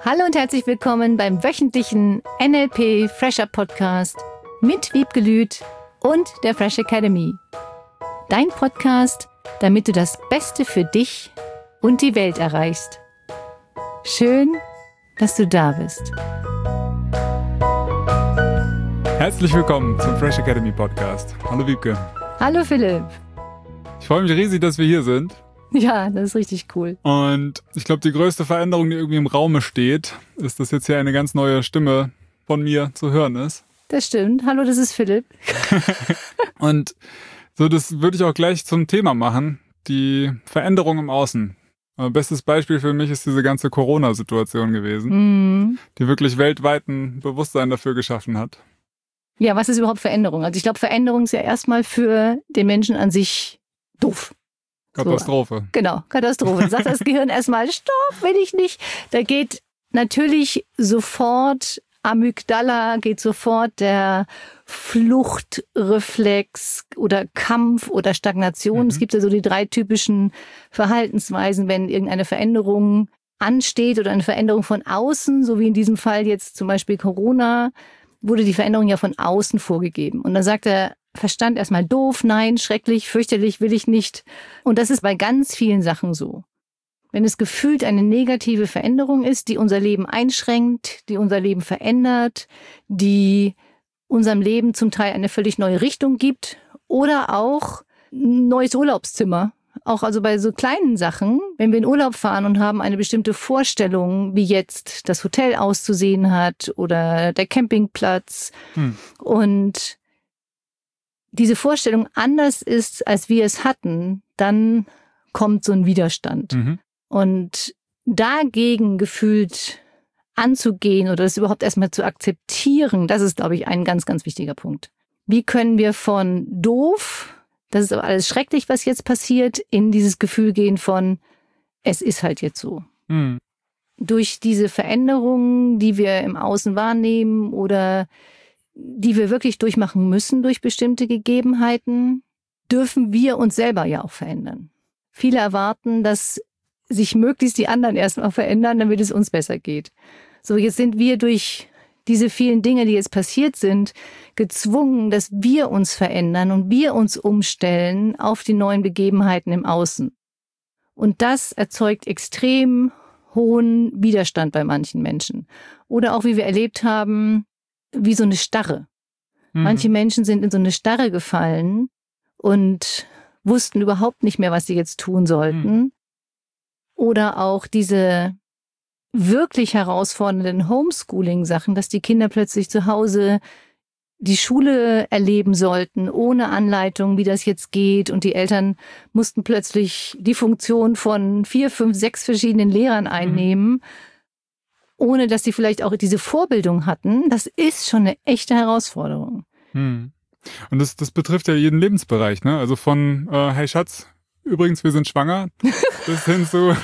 Hallo und herzlich willkommen beim wöchentlichen NLP Fresher Podcast mit Wiebke Lüth und der Fresh Academy. Dein Podcast, damit du das Beste für dich und die Welt erreichst. Schön, dass du da bist. Herzlich willkommen zum Fresh Academy Podcast. Hallo Wiebke. Hallo Philipp. Ich freue mich riesig, dass wir hier sind. Ja, das ist richtig cool. Und ich glaube, die größte Veränderung, die irgendwie im Raume steht, ist, dass jetzt hier eine ganz neue Stimme von mir zu hören ist. Das stimmt. Hallo, das ist Philipp. Und so, das würde ich auch gleich zum Thema machen, die Veränderung im Außen. Bestes Beispiel für mich ist diese ganze Corona-Situation gewesen, die wirklich weltweit ein Bewusstsein dafür geschaffen hat. Ja, was ist überhaupt Veränderung? Also ich glaube, Veränderung ist ja erstmal für den Menschen an sich doof. Katastrophe. So, genau, Katastrophe. Da sagt das Gehirn erstmal, stopp, will ich nicht. Da geht natürlich sofort Amygdala, geht sofort der Fluchtreflex oder Kampf oder Stagnation. Es gibt ja so die 3 typischen Verhaltensweisen, wenn irgendeine Veränderung ansteht oder eine Veränderung von außen, so wie in diesem Fall jetzt zum Beispiel Corona, wurde die Veränderung ja von außen vorgegeben. Und dann sagt der Verstand erstmal doof, nein, schrecklich, fürchterlich, will ich nicht. Und das ist bei ganz vielen Sachen so. Wenn es gefühlt eine negative Veränderung ist, die unser Leben einschränkt, die unser Leben verändert, die unserem Leben zum Teil eine völlig neue Richtung gibt oder auch ein neues Urlaubszimmer. Auch also bei so kleinen Sachen, wenn wir in Urlaub fahren und haben eine bestimmte Vorstellung, wie jetzt das Hotel auszusehen hat oder der Campingplatz und diese Vorstellung anders ist, als wir es hatten, dann kommt so ein Widerstand. Und dagegen gefühlt anzugehen oder das überhaupt erstmal zu akzeptieren, das ist, glaube ich, ein ganz, ganz wichtiger Punkt. Wie können wir von doof, das ist aber alles schrecklich, was jetzt passiert, in dieses Gefühl gehen von, es ist halt jetzt so. Durch diese Veränderungen, die wir im Außen wahrnehmen oder die wir wirklich durchmachen müssen durch bestimmte Gegebenheiten, dürfen wir uns selber ja auch verändern. Viele erwarten, dass sich möglichst die anderen erstmal verändern, damit es uns besser geht. So, jetzt sind wir durch diese vielen Dinge, die jetzt passiert sind, gezwungen, dass wir uns verändern und wir uns umstellen auf die neuen Begebenheiten im Außen. Und das erzeugt extrem hohen Widerstand bei manchen Menschen. Oder auch, wie wir erlebt haben, wie so eine Starre. Manche Menschen sind in so eine Starre gefallen und wussten überhaupt nicht mehr, was sie jetzt tun sollten. Oder auch diese wirklich herausfordernden Homeschooling-Sachen, dass die Kinder plötzlich zu Hause die Schule erleben sollten, ohne Anleitung, wie das jetzt geht. Und die Eltern mussten plötzlich die Funktion von 4, 5, 6 verschiedenen Lehrern einnehmen, ohne dass sie vielleicht auch diese Vorbildung hatten. Das ist schon eine echte Herausforderung. Und das betrifft ja jeden Lebensbereich, ne? Also von, hey Schatz, übrigens, wir sind schwanger, bis hin zur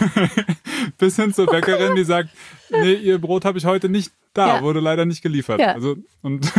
Bäckerin, die sagt, nee, ihr Brot habe ich heute nicht da, wurde leider nicht geliefert. Ja. Also, und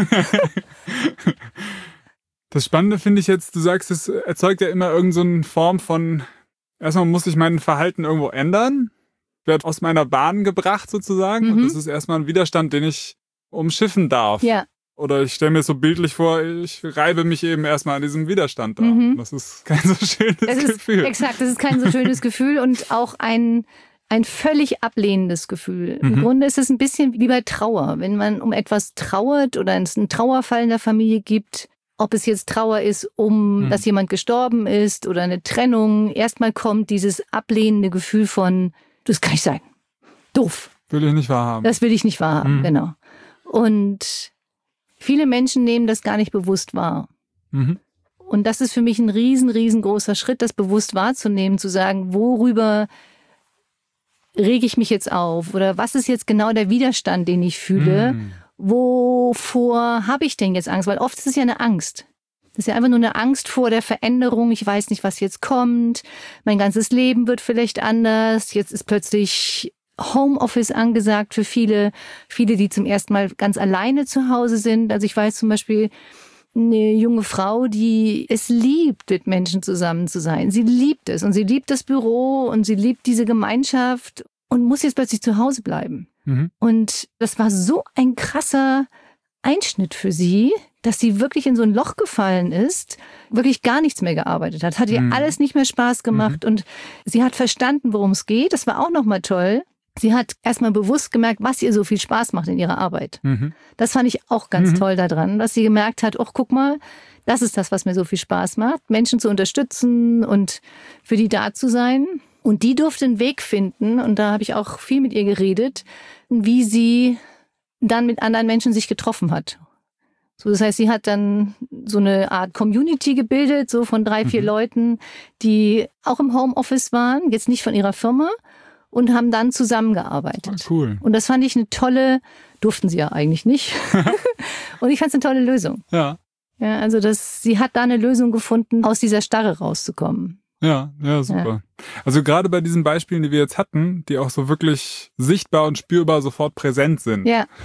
das Spannende finde ich jetzt, du sagst, es erzeugt ja immer irgend so eine Form von, erstmal muss ich mein Verhalten irgendwo ändern, werde aus meiner Bahn gebracht sozusagen. Und das ist erstmal ein Widerstand, den ich umschiffen darf. Ja. Oder ich stelle mir so bildlich vor, ich reibe mich eben erstmal an diesem Widerstand da. Das ist kein so schönes Gefühl. Exakt, das ist kein so schönes Gefühl und auch ein völlig ablehnendes Gefühl. Im Grunde ist es ein bisschen wie bei Trauer. Wenn man um etwas trauert oder es einen Trauerfall in der Familie gibt, ob es jetzt Trauer ist, dass jemand gestorben ist oder eine Trennung, erstmal kommt dieses ablehnende Gefühl von, das kann nicht sein. Doof. Will ich nicht wahrhaben. Das will ich nicht wahrhaben, genau. Und viele Menschen nehmen das gar nicht bewusst wahr. Und das ist für mich ein riesengroßer Schritt, das bewusst wahrzunehmen, zu sagen, worüber rege ich mich jetzt auf? Oder was ist jetzt genau der Widerstand, den ich fühle? Wovor habe ich denn jetzt Angst? Weil oft ist es ja eine Angst. Das ist ja einfach nur eine Angst vor der Veränderung. Ich weiß nicht, was jetzt kommt. Mein ganzes Leben wird vielleicht anders. Jetzt ist plötzlich Homeoffice angesagt für viele, die zum ersten Mal ganz alleine zu Hause sind. Also ich weiß zum Beispiel eine junge Frau, die es liebt, mit Menschen zusammen zu sein. Sie liebt es und sie liebt das Büro und sie liebt diese Gemeinschaft und muss jetzt plötzlich zu Hause bleiben. Und das war so ein krasser Einschnitt für sie, dass sie wirklich in so ein Loch gefallen ist, wirklich gar nichts mehr gearbeitet hat. Hat ihr alles nicht mehr Spaß gemacht und sie hat verstanden, worum es geht. Das war auch nochmal toll. Sie hat erstmal bewusst gemerkt, was ihr so viel Spaß macht in ihrer Arbeit. Das fand ich auch ganz toll daran, dass sie gemerkt hat, ach, guck mal, das ist das, was mir so viel Spaß macht, Menschen zu unterstützen und für die da zu sein. Und die durfte einen Weg finden, und da habe ich auch viel mit ihr geredet, wie sie dann mit anderen Menschen sich getroffen hat. So, das heißt, sie hat dann so eine Art Community gebildet, so von 3, 4 Leuten, die auch im Homeoffice waren, jetzt nicht von ihrer Firma, und haben dann zusammengearbeitet. Cool. Und das fand ich eine tolle, durften sie ja eigentlich nicht. Und ich fand es eine tolle Lösung. Ja. Ja, also sie hat da eine Lösung gefunden, aus dieser Starre rauszukommen. Ja, super. Ja. Also gerade bei diesen Beispielen, die wir jetzt hatten, die auch so wirklich sichtbar und spürbar sofort präsent sind,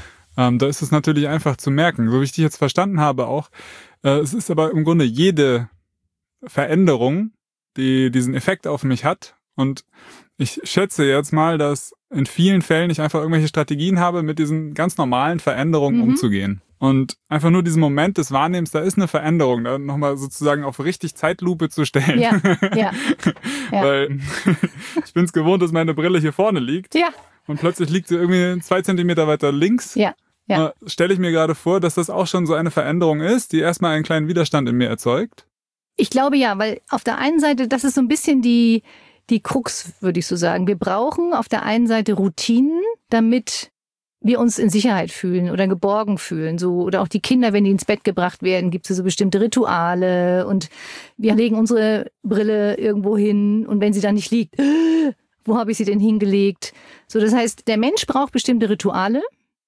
da ist es natürlich einfach zu merken. So wie ich dich jetzt verstanden habe auch, es ist aber im Grunde jede Veränderung, die diesen Effekt auf mich hat. Und ich schätze jetzt mal, dass in vielen Fällen ich einfach irgendwelche Strategien habe, mit diesen ganz normalen Veränderungen umzugehen. Und einfach nur diesen Moment des Wahrnehmens, da ist eine Veränderung, da nochmal sozusagen auf richtig Zeitlupe zu stellen. Ja. Weil ich bin es gewohnt, dass meine Brille hier vorne liegt. Ja. Und plötzlich liegt sie irgendwie 2 Zentimeter weiter links. Ja. Stelle ich mir gerade vor, dass das auch schon so eine Veränderung ist, die erstmal einen kleinen Widerstand in mir erzeugt. Ich glaube ja, weil auf der einen Seite, das ist so ein bisschen die Krux, würde ich so sagen. Wir brauchen auf der einen Seite Routinen, damit wir uns in Sicherheit fühlen oder geborgen fühlen. So, oder auch die Kinder, wenn die ins Bett gebracht werden, gibt es so bestimmte Rituale und wir legen unsere Brille irgendwo hin und wenn sie dann nicht liegt, wo habe ich sie denn hingelegt? So, das heißt, der Mensch braucht bestimmte Rituale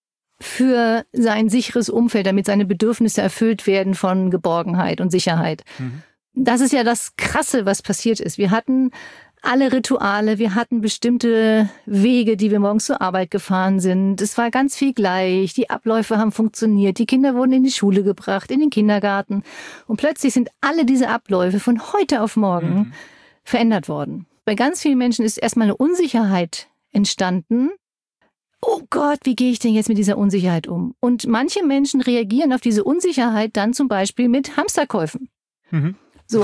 für sein sicheres Umfeld, damit seine Bedürfnisse erfüllt werden von Geborgenheit und Sicherheit. Das ist ja das Krasse, was passiert ist. Wir hatten alle Rituale, wir hatten bestimmte Wege, die wir morgens zur Arbeit gefahren sind. Es war ganz viel gleich, die Abläufe haben funktioniert, die Kinder wurden in die Schule gebracht, in den Kindergarten. Und plötzlich sind alle diese Abläufe von heute auf morgen verändert worden. Bei ganz vielen Menschen ist erstmal eine Unsicherheit entstanden. Oh Gott, wie gehe ich denn jetzt mit dieser Unsicherheit um? Und manche Menschen reagieren auf diese Unsicherheit dann zum Beispiel mit Hamsterkäufen. So,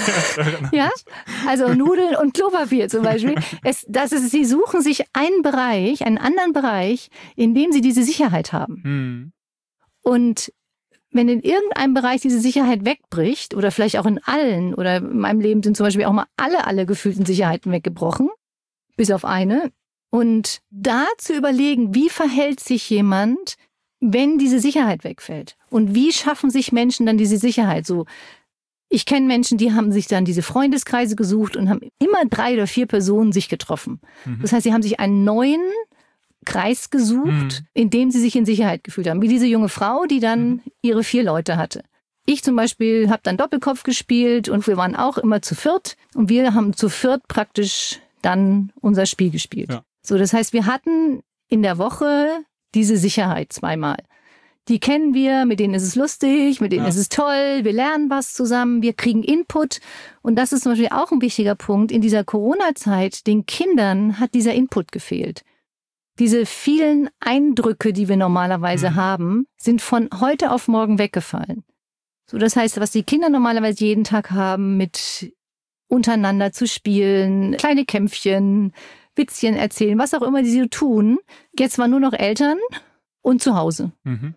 ja, also Nudeln und Klopapier zum Beispiel. Sie suchen sich einen anderen Bereich, in dem sie diese Sicherheit haben. Und wenn in irgendeinem Bereich diese Sicherheit wegbricht, oder vielleicht auch in allen, oder in meinem Leben sind zum Beispiel auch mal alle gefühlten Sicherheiten weggebrochen, bis auf eine. Und da zu überlegen, wie verhält sich jemand, wenn diese Sicherheit wegfällt? Und wie schaffen sich Menschen dann diese Sicherheit? So, ich kenne Menschen, die haben sich dann diese Freundeskreise gesucht und haben immer 3 oder 4 Personen sich getroffen. Das heißt, sie haben sich einen neuen Kreis gesucht, in dem sie sich in Sicherheit gefühlt haben. Wie diese junge Frau, die dann ihre 4 Leute hatte. Ich zum Beispiel habe dann Doppelkopf gespielt und wir waren auch immer zu 4. Und wir haben zu 4 praktisch dann unser Spiel gespielt. Ja. So, das heißt, wir hatten in der Woche diese Sicherheit 2-mal. Die kennen wir, mit denen ist es lustig, mit denen ist es toll, wir lernen was zusammen, wir kriegen Input. Und das ist zum Beispiel auch ein wichtiger Punkt. In dieser Corona-Zeit, den Kindern hat dieser Input gefehlt. Diese vielen Eindrücke, die wir normalerweise haben, sind von heute auf morgen weggefallen. So, das heißt, was die Kinder normalerweise jeden Tag haben, mit untereinander zu spielen, kleine Kämpfchen, Witzchen erzählen, was auch immer die so tun, jetzt waren nur noch Eltern und zu Hause.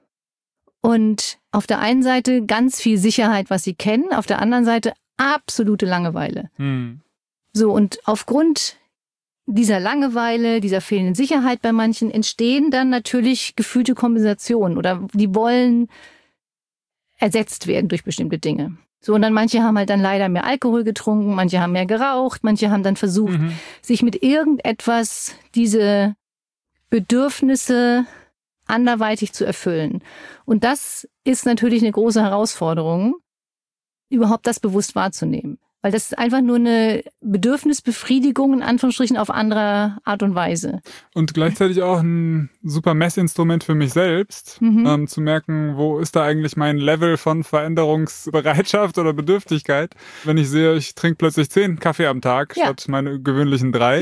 Und auf der einen Seite ganz viel Sicherheit, was sie kennen, auf der anderen Seite absolute Langeweile. So, und aufgrund dieser Langeweile, dieser fehlenden Sicherheit bei manchen entstehen dann natürlich gefühlte Kompensationen oder die wollen ersetzt werden durch bestimmte Dinge. So, und dann manche haben halt dann leider mehr Alkohol getrunken, manche haben mehr geraucht, manche haben dann versucht, sich mit irgendetwas diese Bedürfnisse anderweitig zu erfüllen. Und das ist natürlich eine große Herausforderung, überhaupt das bewusst wahrzunehmen. Weil das ist einfach nur eine Bedürfnisbefriedigung, in Anführungsstrichen, auf andere Art und Weise. Und gleichzeitig auch ein super Messinstrument für mich selbst, zu merken, wo ist da eigentlich mein Level von Veränderungsbereitschaft oder Bedürftigkeit. Wenn ich sehe, ich trinke plötzlich 10 Kaffee am Tag statt meine gewöhnlichen 3. Ja.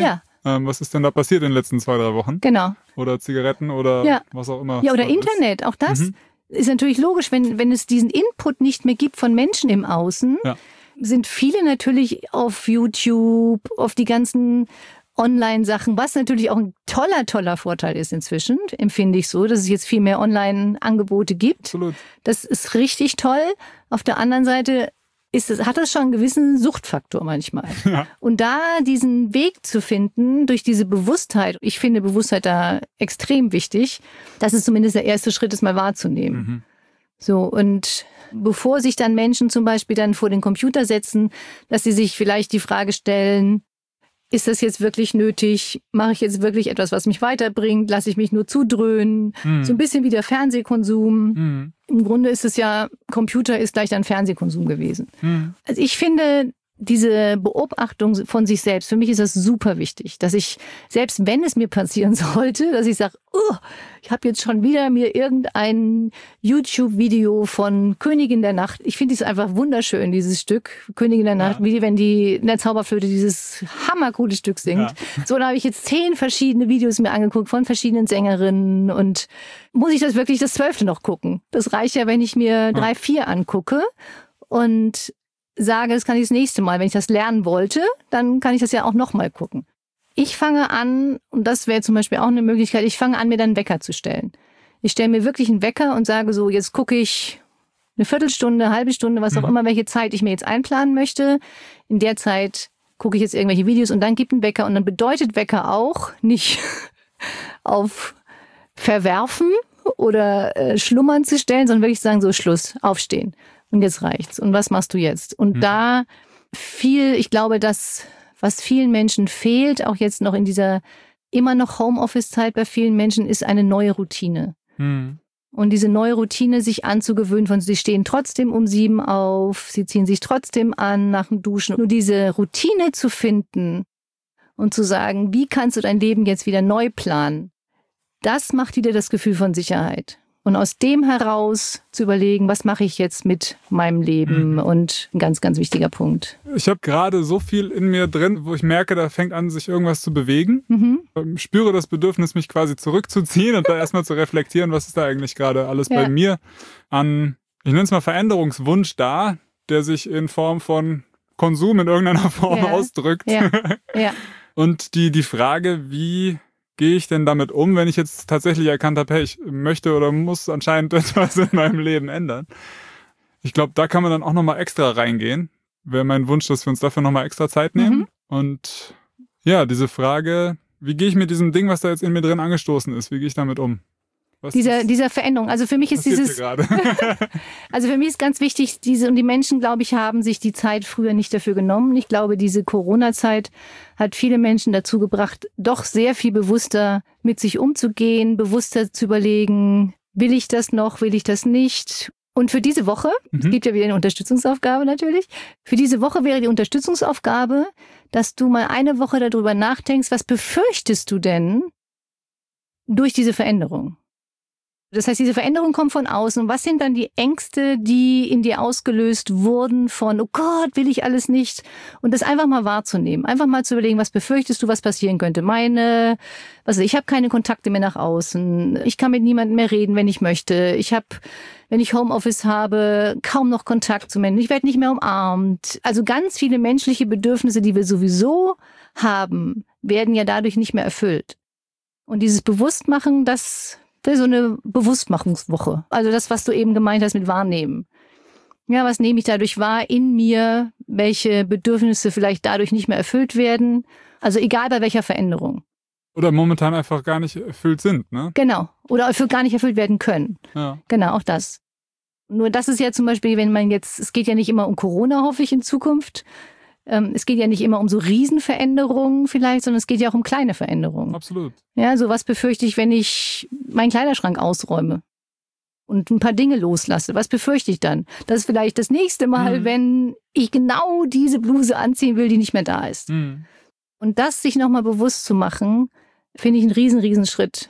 was ist denn da passiert in den letzten 2-3 Wochen? Genau. Oder Zigaretten oder was auch immer. Ja, oder Internet, auch das ist natürlich logisch, wenn es diesen Input nicht mehr gibt von Menschen im Außen, sind viele natürlich auf YouTube, auf die ganzen Online-Sachen, was natürlich auch ein toller Vorteil ist inzwischen, empfinde ich so, dass es jetzt viel mehr Online-Angebote gibt. Absolut. Das ist richtig toll. Auf der anderen Seite hat das schon einen gewissen Suchtfaktor manchmal. Ja. Und da diesen Weg zu finden durch diese Bewusstheit, ich finde Bewusstheit da extrem wichtig, das ist zumindest der erste Schritt, es mal wahrzunehmen. Mhm. So, und bevor sich dann Menschen zum Beispiel dann vor den Computer setzen, dass sie sich vielleicht die Frage stellen, ist das jetzt wirklich nötig? Mache ich jetzt wirklich etwas, was mich weiterbringt? Lasse ich mich nur zudröhnen? So ein bisschen wie der Fernsehkonsum. Im Grunde ist es ja, Computer ist gleich dann Fernsehkonsum gewesen. Also ich finde, diese Beobachtung von sich selbst, für mich ist das super wichtig, dass ich, selbst wenn es mir passieren sollte, dass ich sage, ich habe jetzt schon wieder mir irgendein YouTube-Video von Königin der Nacht, ich finde es einfach wunderschön, dieses Stück, Königin der Nacht, wie wenn die in der Zauberflöte dieses hammercoole Stück singt. Ja. So, da habe ich jetzt 10 verschiedene Videos mir angeguckt von verschiedenen Sängerinnen und muss ich das wirklich das 12. noch gucken? Das reicht ja, wenn ich mir 3, 4 angucke und sage, das kann ich das nächste Mal. Wenn ich das lernen wollte, dann kann ich das ja auch nochmal gucken. Ich fange an, und das wäre zum Beispiel auch eine Möglichkeit, ich fange an, mir dann einen Wecker zu stellen. Ich stelle mir wirklich einen Wecker und sage so, jetzt gucke ich eine Viertelstunde, eine halbe Stunde, was auch immer, welche Zeit ich mir jetzt einplanen möchte. In der Zeit gucke ich jetzt irgendwelche Videos und dann gibt ein Wecker. Und dann bedeutet Wecker auch nicht auf Verwerfen oder Schlummern zu stellen, sondern wirklich sagen, so Schluss, aufstehen. Und jetzt reicht's. Und was machst du jetzt? Und da ich glaube, was vielen Menschen fehlt, auch jetzt noch in dieser immer noch Homeoffice-Zeit bei vielen Menschen, ist eine neue Routine. Und diese neue Routine sich anzugewöhnen, sie stehen trotzdem um 7 auf, sie ziehen sich trotzdem an nach dem Duschen. Nur diese Routine zu finden und zu sagen, wie kannst du dein Leben jetzt wieder neu planen, das macht dir das Gefühl von Sicherheit. Und aus dem heraus zu überlegen, was mache ich jetzt mit meinem Leben? Und ein ganz, ganz wichtiger Punkt. Ich habe gerade so viel in mir drin, wo ich merke, da fängt an, sich irgendwas zu bewegen. Ich spüre das Bedürfnis, mich quasi zurückzuziehen und da erstmal zu reflektieren, was ist da eigentlich gerade alles bei mir an, ich nenne es mal Veränderungswunsch da, der sich in Form von Konsum in irgendeiner Form ausdrückt. Und die Frage, wie gehe ich denn damit um, wenn ich jetzt tatsächlich erkannt habe, hey, ich möchte oder muss anscheinend etwas in meinem Leben ändern. Ich glaube, da kann man dann auch nochmal extra reingehen. Wäre mein Wunsch, dass wir uns dafür nochmal extra Zeit nehmen. Und ja, diese Frage, wie gehe ich mit diesem Ding, was da jetzt in mir drin angestoßen ist, wie gehe ich damit um? Dieser Veränderung. Also für mich ist also für mich ist ganz wichtig, und die Menschen, glaube ich, haben sich die Zeit früher nicht dafür genommen. Ich glaube, diese Corona-Zeit hat viele Menschen dazu gebracht, doch sehr viel bewusster mit sich umzugehen, bewusster zu überlegen, will ich das noch, will ich das nicht? Und für diese Woche, es gibt ja wieder eine Unterstützungsaufgabe natürlich, für diese Woche wäre die Unterstützungsaufgabe, dass du mal eine Woche darüber nachdenkst, was befürchtest du denn durch diese Veränderung? Das heißt, diese Veränderung kommt von außen. Und was sind dann die Ängste, die in dir ausgelöst wurden von, oh Gott, will ich alles nicht? Und das einfach mal wahrzunehmen. Einfach mal zu überlegen, was befürchtest du, was passieren könnte? Ich habe keine Kontakte mehr nach außen. Ich kann mit niemandem mehr reden, wenn ich möchte. Wenn ich Homeoffice habe, kaum noch Kontakt zu Menschen. Ich werde nicht mehr umarmt. Also ganz viele menschliche Bedürfnisse, die wir sowieso haben, werden ja dadurch nicht mehr erfüllt. Und dieses Bewusstmachen, das wäre so eine Bewusstmachungswoche. Also das, was du eben gemeint hast mit Wahrnehmen. Ja, was nehme ich dadurch wahr in mir? Welche Bedürfnisse vielleicht dadurch nicht mehr erfüllt werden? Also egal bei welcher Veränderung. Oder momentan einfach gar nicht erfüllt sind, ne? Genau. Oder gar nicht erfüllt werden können. Ja. Genau, auch das. Nur das ist ja zum Beispiel, es geht ja nicht immer um Corona, hoffe ich, in Zukunft. Es geht ja nicht immer um so Riesenveränderungen vielleicht, sondern es geht ja auch um kleine Veränderungen. Absolut. Ja, so was befürchte ich, wenn ich meinen Kleiderschrank ausräume und ein paar Dinge loslasse. Was befürchte ich dann? Das ist vielleicht das nächste Mal, wenn ich genau diese Bluse anziehen will, die nicht mehr da ist. Und das sich nochmal bewusst zu machen, finde ich einen riesen Schritt.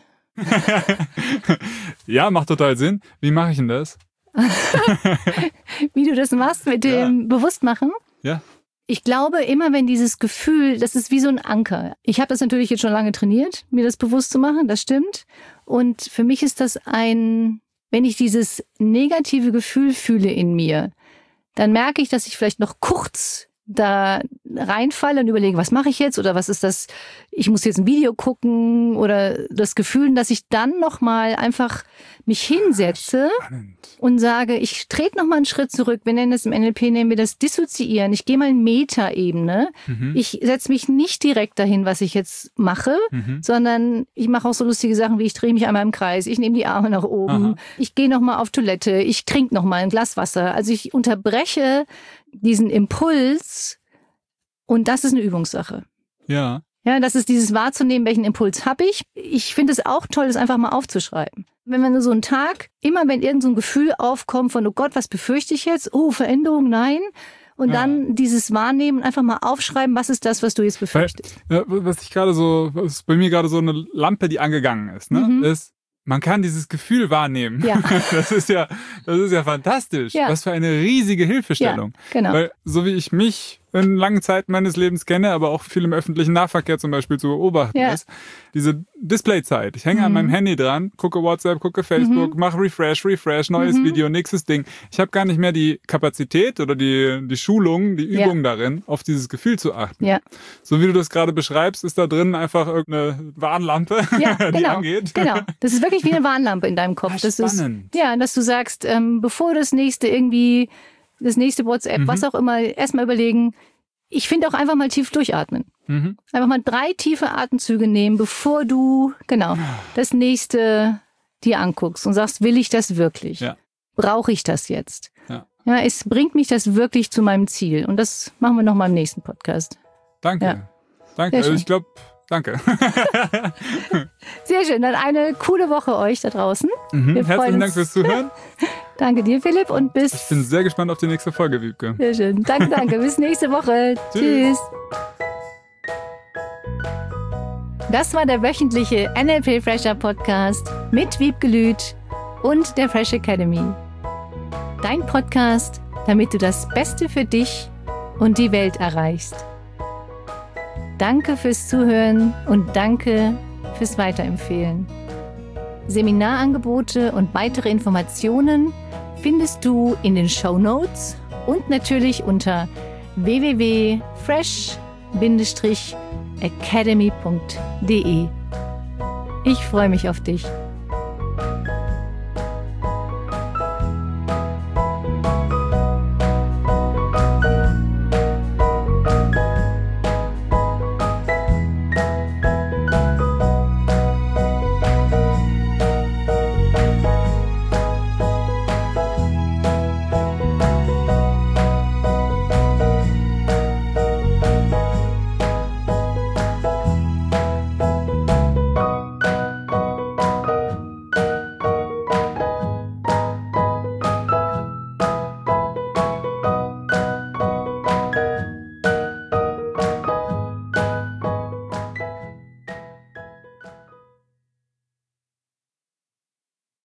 Ja, macht total Sinn. Wie mache ich denn das? Wie du das machst mit dem Bewusstmachen? Ja. Ich glaube, immer wenn dieses Gefühl, das ist wie so ein Anker. Ich habe das natürlich jetzt schon lange trainiert, mir das bewusst zu machen, das stimmt. Und für mich ist das wenn ich dieses negative Gefühl fühle in mir, dann merke ich, dass ich vielleicht noch kurz da reinfalle und überlege, was mache ich jetzt oder was ist das, ich muss jetzt ein Video gucken oder das Gefühl, dass ich dann nochmal einfach mich hinsetze und sage, ich trete nochmal einen Schritt zurück. Wir nennen das im NLP, nennen wir das Dissoziieren. Ich gehe mal in Metaebene. Ich setze mich nicht direkt dahin, was ich jetzt mache, sondern ich mache auch so lustige Sachen wie ich drehe mich einmal im Kreis, ich nehme die Arme nach oben, ich gehe nochmal auf Toilette, ich trinke nochmal ein Glas Wasser. Also ich unterbreche diesen Impuls und das ist eine Übungssache. Ja. Ja, das ist dieses wahrzunehmen, welchen Impuls habe ich. Ich finde es auch toll, das einfach mal aufzuschreiben. Wenn man so einen Tag, immer wenn irgend so ein Gefühl aufkommt von, oh Gott, was befürchte ich jetzt? Oh, Veränderung, nein. Und dann dieses Wahrnehmen, einfach mal aufschreiben, was ist das, was du jetzt befürchtest. Was bei mir gerade so eine Lampe, die angegangen ist, ne, ist, man kann dieses Gefühl wahrnehmen. Ja. Das ist ja fantastisch. Ja. Was für eine riesige Hilfestellung. Ja, genau. Weil so wie ich mich in langen Zeiten meines Lebens kenne, aber auch viel im öffentlichen Nahverkehr zum Beispiel zu beobachten ist, diese Displayzeit. Ich hänge an meinem Handy dran, gucke WhatsApp, gucke Facebook, mache Refresh, neues Video, nächstes Ding. Ich habe gar nicht mehr die Kapazität oder die Schulung, die Übung darin, auf dieses Gefühl zu achten. Ja. So wie du das gerade beschreibst, ist da drin einfach irgendeine Warnlampe, die angeht. Genau, das ist wirklich wie eine Warnlampe in deinem Kopf. Das ist spannend. Dass du sagst, bevor das nächste WhatsApp, was auch immer, erstmal überlegen. Ich finde auch einfach mal tief durchatmen. Einfach mal 3 tiefe Atemzüge nehmen, bevor du, das nächste dir anguckst und sagst, will ich das wirklich? Ja. Brauche ich das jetzt? Ja, es bringt mich das wirklich zu meinem Ziel. Und das machen wir nochmal im nächsten Podcast. Danke. Ja. Danke. Also ich glaube, danke. Sehr schön. Dann eine coole Woche euch da draußen. Herzlichen Dank fürs Zuhören. Danke dir, Philipp. Und Ich bin sehr gespannt auf die nächste Folge, Wiebke. Sehr schön. Danke. Bis nächste Woche. Tschüss. Das war der wöchentliche NLP Fresher Podcast mit Wiebke Lüth und der Fresh Academy. Dein Podcast, damit du das Beste für dich und die Welt erreichst. Danke fürs Zuhören und danke fürs Weiterempfehlen. Seminarangebote und weitere Informationen findest du in den Shownotes und natürlich unter www.fresh-academy.de. Ich freue mich auf dich.